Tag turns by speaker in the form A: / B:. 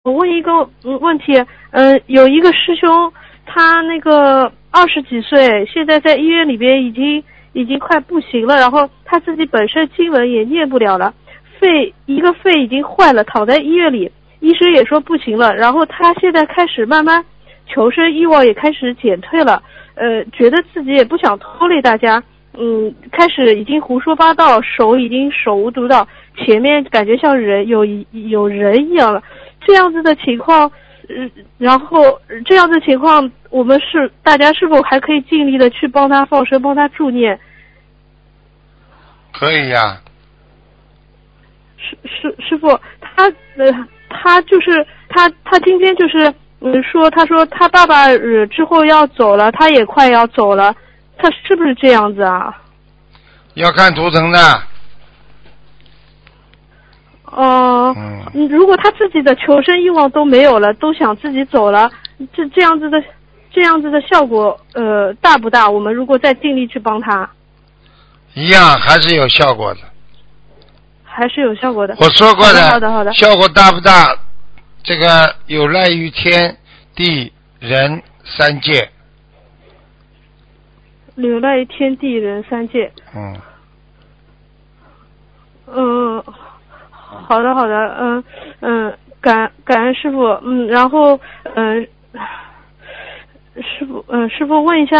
A: 我问一个问题，有一个师兄，他那个20几岁，现在在医院里边已经快不行了，然后他自己本身经文也念不了了，一个肺已经坏了，躺在医院里，医生也说不行了，然后他现在开始慢慢求生欲望也开始减退了，觉得自己也不想拖累大家，开始已经胡说八道，手已经手舞足蹈，前面感觉像有人一样了。这样子的情况，然后这样的情况，我们大家是否还可以尽力的去帮他放生，帮他助念？
B: 可以呀。
A: 师傅，他就是他今天就是他说他爸爸之后要走了，他也快要走了，他是不是这样子啊？
B: 要看图腾的。
A: 如果他自己的求生欲望都没有了，都想自己走了，这样子的效果大不大？我们如果再尽力去帮他，
B: 一样还是有效果的。
A: 还是有效果的。
B: 我说过的。
A: 好的好的。
B: 效果大不大？这个有赖于天地人三界。
A: 有赖于天地人三界。好的好的，感恩师傅，然后师傅问一下。